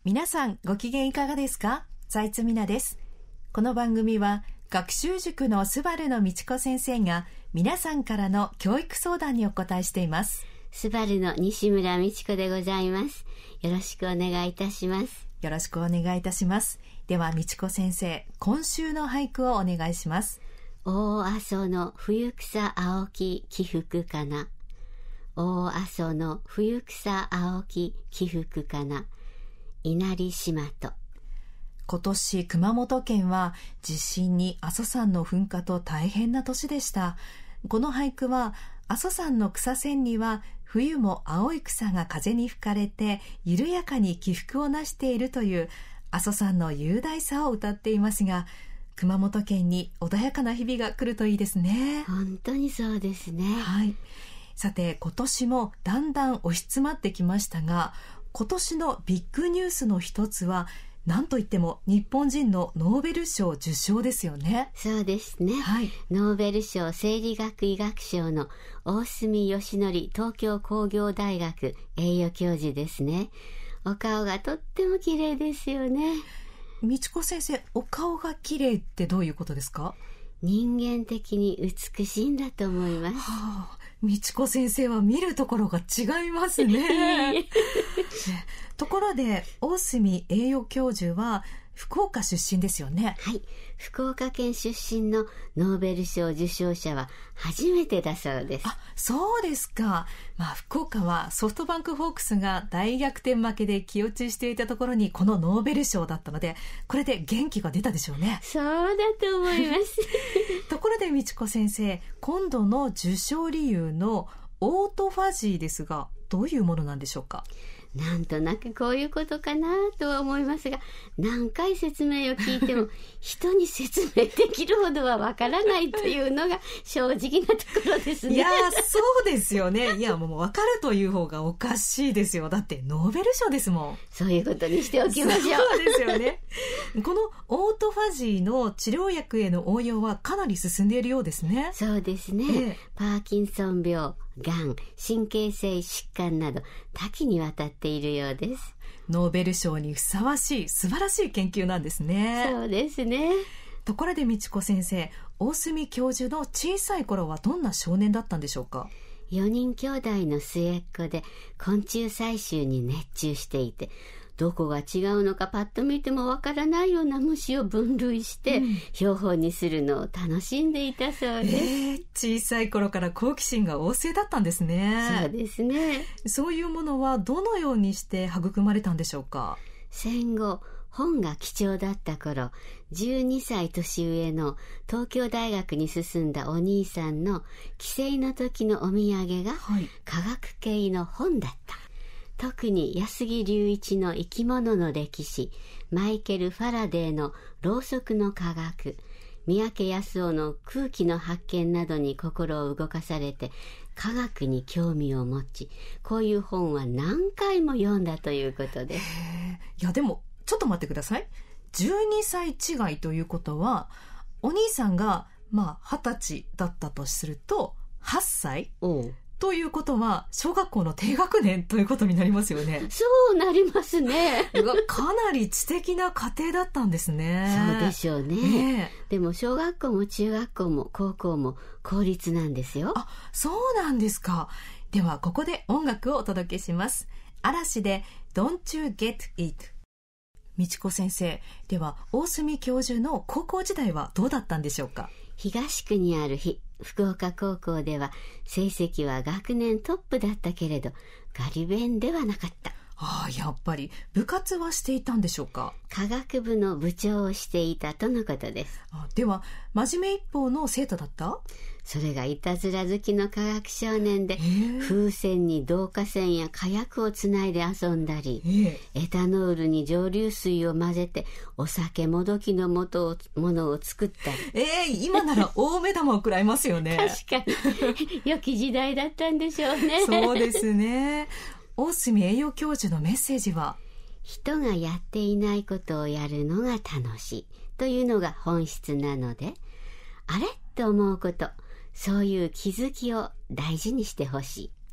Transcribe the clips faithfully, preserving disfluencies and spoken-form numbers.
皆さんご機嫌いかがですか？財津美奈です。この番組は学習塾のスバルの道子先生が皆さんからの教育相談にお答えしています。 スバルの西村道子でございます。よろしくお願いいたします。 よろしくお願いいたします。では道子先生、今週の俳句をお願いします。 大阿蘇の冬草青き起伏かな。大阿蘇の冬草青き起伏かな。稲荷島と。 今年熊本県は地震に阿蘇山の噴火と大変な年でした。この俳句は阿蘇山の草千里は冬も青い草が風に吹かれて緩やかに起伏をなしているという阿蘇山の雄大さを歌っていますが、熊本県に穏やかな日々が来るといいですね。 本当にそうですね。 はい。さて今年もだんだん押し詰まってきましたが、今年のビッグニュースの一つは何といっても日本人のノーベル賞受賞ですよね。 そうですね、はい、ノーベル賞生理学医学賞の大隅良則東京工業大学栄誉教授ですね。お顔がとっても綺麗ですよね。 道子先生、お顔が綺麗ってどういうことですか？ 人間的に美しいんだと思います。 はあ、道子先生は見るところが違いますね。ところで大隅栄誉教授は福岡出身ですよね。 はい、福岡県出身のノーベル賞受賞者は初めてだそうです。 あ、そうですか。まあ、福岡はソフトバンクホークスが大逆転負けで気落ちしていたところにこのノーベル賞だったので、これで元気が出たでしょうね。 そうだと思いますところで道子先生、今度の受賞理由のオートファジーですが、どういうものなんでしょうか？ なんとなくこういうことかなとは思いますが、何回説明を聞いても人に説明できるほどはわからないというのが正直なところですね。 いやそうですよね。いやもう分かるという方がおかしいですよ。だってノーベル賞ですもん。 そういうことにしておきましょう。 そうですよね。このオートファジーの治療薬への応用はかなり進んでいるようですね。 そうですね、ええ、パーキンソン病、がん、神経性疾患など多岐にわたっているようです。 ノーベル賞にふさわしい素晴らしい研究なんですね。 そうですね。 ところで道子先生、大隅教授の小さい頃はどんな少年だったんでしょうか？ よにん兄弟の末っ子で昆虫採集に熱中していて、どこが違うのかパッと見てもわからないような虫を分類して標本にするのを楽しんでいたそうです、 えー、小さい頃から好奇心が旺盛だったんですね。 そうですね。 そういうものはどのようにして育まれたんでしょうか？ 戦後本が貴重だった頃、じゅうにさい年上の東京大学に進んだお兄さんの帰省の時のお土産が科学系の本だった、はい。特に安木隆一の生き物の歴史、マイケル・ファラデーのろうそくの科学、三宅康夫の空気の発見などに心を動かされて科学に興味を持ち、こういう本は何回も読んだということです。 いやでもちょっと待ってください。じゅうにさい違いということは、お兄さんがまあはたちだったとするとはっさいということは小学校の低学年ということになりますよね。 そうなりますね。 かなり知的な家庭だったんですね。 そうでしょうね、えー、でも小学校も中学校も高校も公立なんですよ。 あ、そうなんですか。ではここで音楽をお届けします。嵐で Don't You Get It。道子先生、では大隅教授の高校時代はどうだったんでしょうか？ 東区にある日福岡高校では成績は学年トップだったけれどガリ勉ではなかった。 ああ、やっぱり部活はしていたんでしょうか？ 科学部の部長をしていたとのことです。 あ、では真面目一方の生徒だった？ それがいたずら好きの科学少年で、風船に導火線や火薬をつないで遊んだり、エタノールに蒸留水を混ぜてお酒もどきのもとをものを作ったり。 えー、今なら大目玉を食らいますよね。 確かに良き時代だったんでしょうね。 そうですね。大隅栄誉教授のメッセージは、 人がやっていないことをやるのが楽しいというのが本質なので、あれと思うこと、そういう気づきを大事にしてほしい。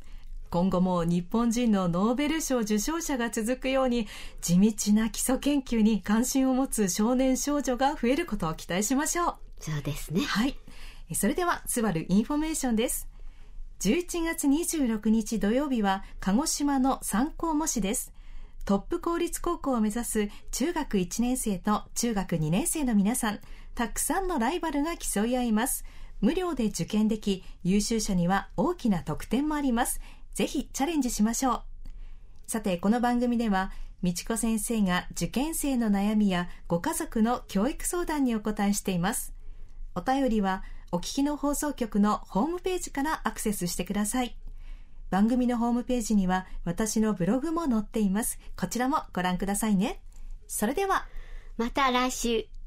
今後も日本人のノーベル賞受賞者が続くように、地道な基礎研究に関心を持つ少年少女が増えることを期待しましょう。 そうですね。 はい。それではスバルインフォメーションです。じゅういちがつにじゅうろくにち土曜日は鹿児島の三校模試です。トップ公立高校を目指す中学いちねん生と中学にねん生の皆さん、たくさんのライバルが競い合います。無料で受験でき、優秀者には大きな特典もあります。ぜひチャレンジしましょう。さて、この番組ではみちこ先生が受験生の悩みやご家族の教育相談にお答えしています。お便りはお聞きの放送局のホームページからアクセスしてください。番組のホームページには私のブログも載っています。こちらもご覧くださいね。それではまた来週。